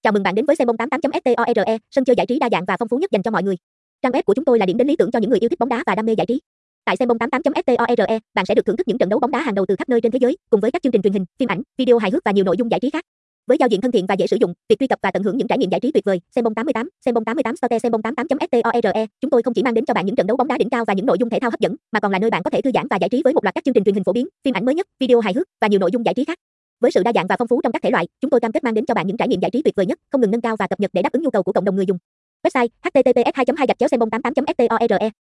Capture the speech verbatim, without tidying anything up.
Chào mừng bạn đến với xem bóng tám mươi tám chấm store, sân chơi giải trí đa dạng và phong phú nhất dành cho mọi người. Trang web của chúng tôi là điểm đến lý tưởng cho những người yêu thích bóng đá và đam mê giải trí. Tại xem bóng tám mươi tám chấm store, bạn sẽ được thưởng thức những trận đấu bóng đá hàng đầu từ khắp nơi trên thế giới, cùng với các chương trình truyền hình, phim ảnh, video hài hước và nhiều nội dung giải trí khác. Với giao diện thân thiện và dễ sử dụng, việc truy cập và tận hưởng những trải nghiệm giải trí tuyệt vời, xem bóng tám mươi tám, xem bóng tám mươi tám store, xem bóng tám mươi tám chấm store, chúng tôi không chỉ mang đến cho bạn những trận đấu bóng đá đỉnh cao và những nội dung thể thao hấp dẫn, mà còn là nơi bạn có thể thư giãn và giải trí với một loạt các chương trình truyền hình phổ biến, phim ảnh mới nhất, video hài hước và nhiều nội dung giải trí khác. Với sự đa dạng và phong phú trong các thể loại, chúng tôi cam kết mang đến cho bạn những trải nghiệm giải trí tuyệt vời nhất, không ngừng nâng cao và cập nhật để đáp ứng nhu cầu của cộng đồng người dùng. Website: h t t p s hai chấm hai gạch chéo xem bóng tám mươi tám chấm store